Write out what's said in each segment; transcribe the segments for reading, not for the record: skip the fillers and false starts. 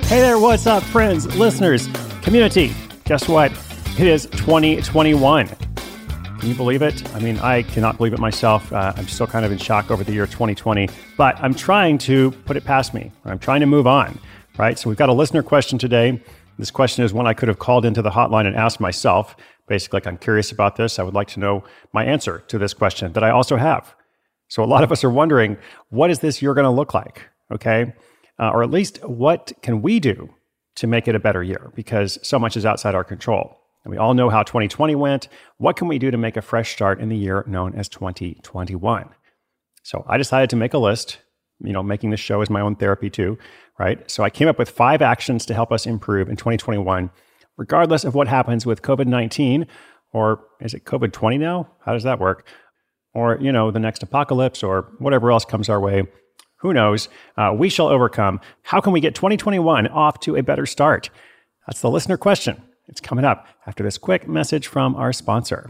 Hey there, what's up, friends, listeners, community? Guess what? It is 2021. Can you believe it? I mean, I cannot believe it myself. I'm still kind of in shock over the year 2020, but I'm trying to put it past me. I'm trying to move on, right? So we've got a listener question today. This question is one I could have called into the hotline and asked myself. Basically, like, I'm curious about this. I would like to know my answer to this question that I also have. So a lot of us are wondering, what is this year going to look like? Okay. Or at least what can we do to make it a better year? Because so much is outside our control. And we all know how 2020 went. What can we do to make a fresh start in the year known as 2021? So I decided to make a list. Making this show is my own therapy too, right? So I came up with 5 actions to help us improve in 2021, regardless of what happens with COVID-19, or is it COVID-20 now? How does that work? Or, the next apocalypse or whatever else comes our way. Who knows? We shall overcome. How can we get 2021 off to a better start? That's the listener question. It's coming up after this quick message from our sponsor.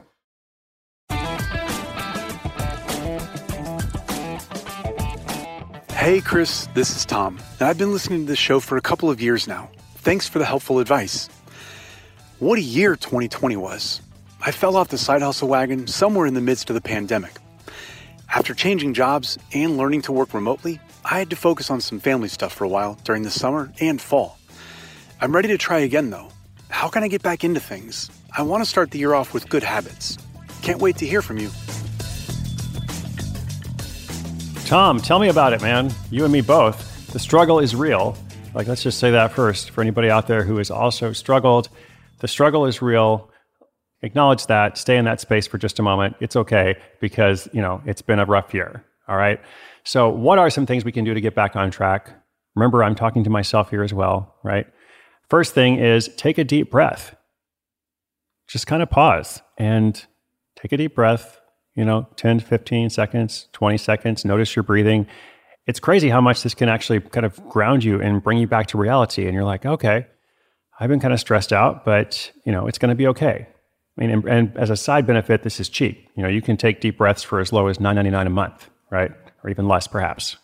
Hey, Chris, this is Tom, and I've been listening to this show for a couple of years now. Thanks for the helpful advice. What a year 2020 was. I fell off the side hustle wagon somewhere in the midst of the pandemic. After changing jobs and learning to work remotely, I had to focus on some family stuff for a while during the summer and fall. I'm ready to try again, though. How can I get back into things? I want to start the year off with good habits. Can't wait to hear from you. Tom, tell me about it, man. You and me both. The struggle is real. Let's just say that first. For anybody out there who has also struggled, the struggle is real. Acknowledge that. Stay in that space for just a moment. It's okay because, it's been a rough year. All right. So what are some things we can do to get back on track? Remember, I'm talking to myself here as well, right? First thing is take a deep breath. Just kind of pause and take a deep breath, 10, 15 seconds, 20 seconds. Notice your breathing. It's crazy how much this can actually kind of ground you and bring you back to reality. And you're like, okay, I've been kind of stressed out, but, it's going to be okay. I mean, and as a side benefit, this is cheap. You can take deep breaths for as low as $9.99 a month, right? Or even less, perhaps.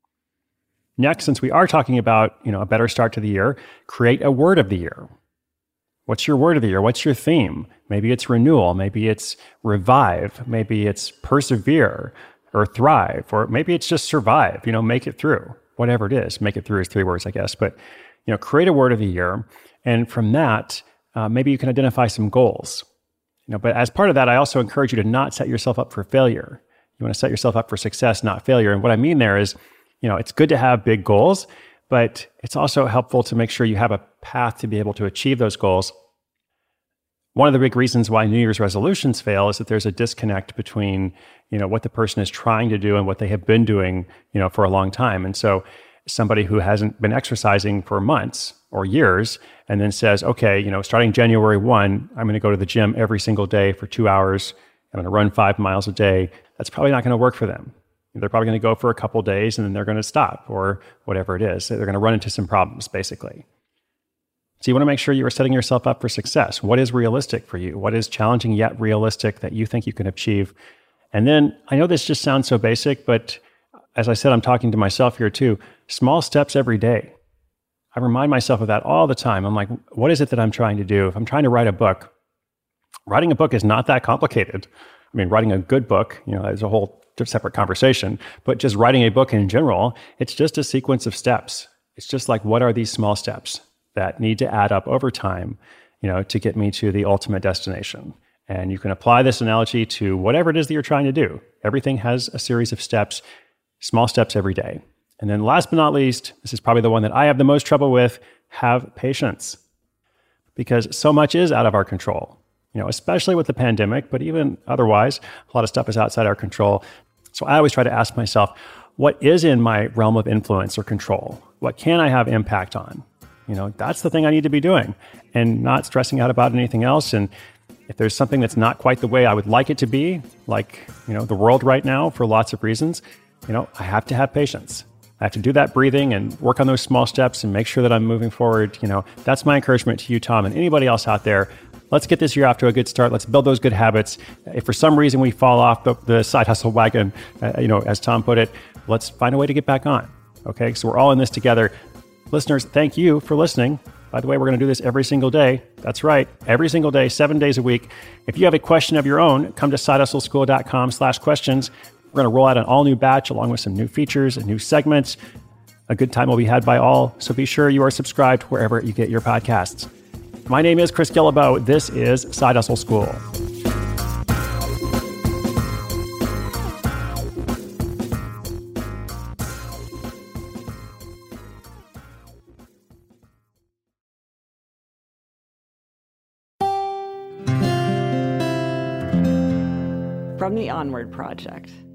Next, since we are talking about, a better start to the year, create a word of the year. What's your word of the year? What's your theme? Maybe it's renewal. Maybe it's revive. Maybe it's persevere or thrive. Or maybe it's just survive, make it through. Whatever it is. Make it through is 3 words, I guess. But, create a word of the year. And from that, maybe you can identify some goals. But as part of that, I also encourage you to not set yourself up for failure. You want to set yourself up for success, not failure. And what I mean there is, it's good to have big goals, but it's also helpful to make sure you have a path to be able to achieve those goals. One of the big reasons why New Year's resolutions fail is that there's a disconnect between, what the person is trying to do and what they have been doing, for a long time. And so somebody who hasn't been exercising for months or years and then says, okay, starting January 1, I'm going to go to the gym every single day for 2 hours. I'm going to run 5 miles a day. That's probably not going to work for them. They're probably going to go for a couple days and then they're going to stop or whatever it is. They're going to run into some problems, basically. So you want to make sure you are setting yourself up for success. What is realistic for you? What is challenging yet realistic that you think you can achieve? And then I know this just sounds so basic, but as I said, I'm talking to myself here too. Small steps every day. I remind myself of that all the time. I'm like, what is it that I'm trying to do? If I'm trying to write a book, writing a book is not that complicated. I mean, writing a good book, is a whole separate conversation, but just writing a book in general, it's just a sequence of steps. It's just like, what are these small steps that need to add up over time, to get me to the ultimate destination? And you can apply this analogy to whatever it is that you're trying to do. Everything has a series of steps, small steps every day. And then last but not least, this is probably the one that I have the most trouble with, have patience. Because so much is out of our control, especially with the pandemic, but even otherwise, a lot of stuff is outside our control. So I always try to ask myself, what is in my realm of influence or control? What can I have impact on? That's the thing I need to be doing and not stressing out about anything else. And if there's something that's not quite the way I would like it to be, like, the world right now for lots of reasons, I have to have patience. I have to do that breathing and work on those small steps and make sure that I'm moving forward. That's my encouragement to you, Tom, and anybody else out there. Let's get this year off to a good start. Let's build those good habits. If for some reason we fall off the side hustle wagon, as Tom put it, let's find a way to get back on. Okay, so we're all in this together. Listeners, thank you for listening. By the way, we're going to do this every single day. That's right. Every single day, 7 days a week. If you have a question of your own, come to sidehustleschool.com/questions. We're going to roll out an all new batch along with some new features and new segments. A good time will be had by all. So be sure you are subscribed wherever you get your podcasts. My name is Chris Guillebeau. This is Side Hustle School. From the Onward Project.